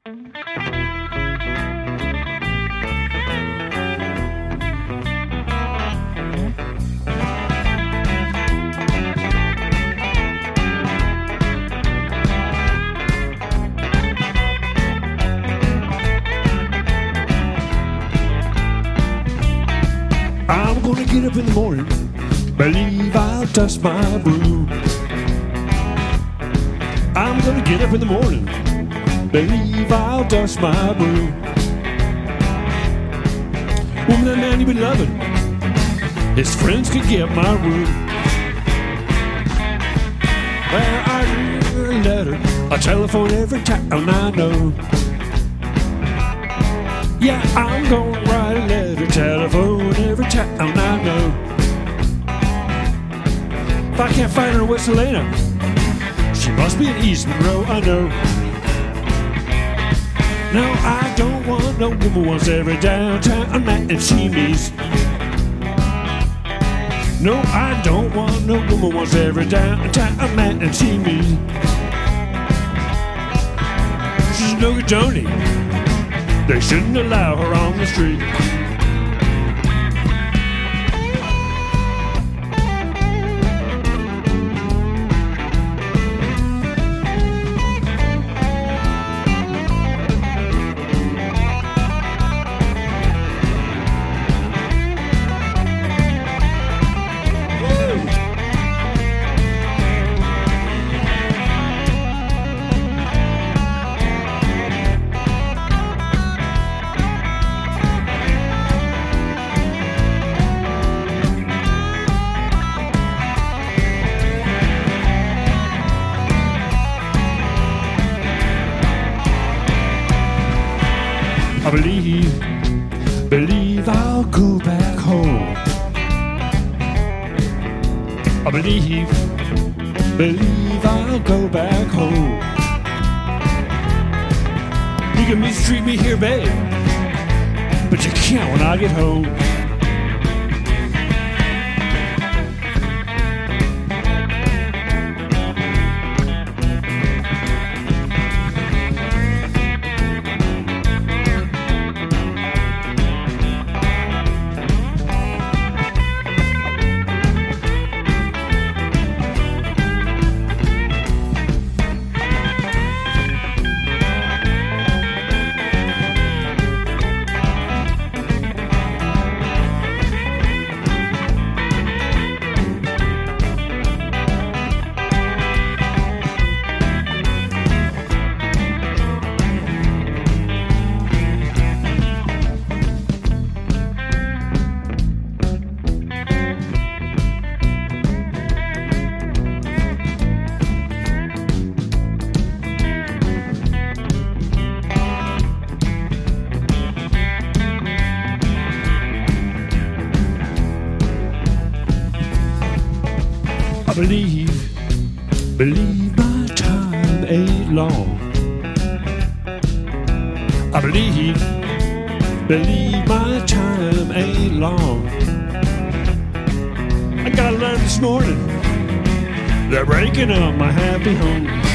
I'm gonna get up in the morning, believe I'll dust my broom. I'm gonna get up in the morning, believe I'll dust my broom. Woman, that man you be loving, his friends could get my room. Well, I read a letter, a telephone every town I know. Yeah, I'm gonna write a letter, telephone every town I know. If I can't find her in West Helena, she must be in East Monroe, I know. No, I don't want no woman wants every downtown man and she me's. No, I don't want no woman wants every downtown man and she me's. She's no good Joni. They shouldn't allow her on the street. I believe I'll go back home. I believe I'll go back home. You can mistreat me here, babe, but you can't when I get home. I believe my time ain't long. I believe my time ain't long. I gotta learn this morning, they're breaking up my happy home.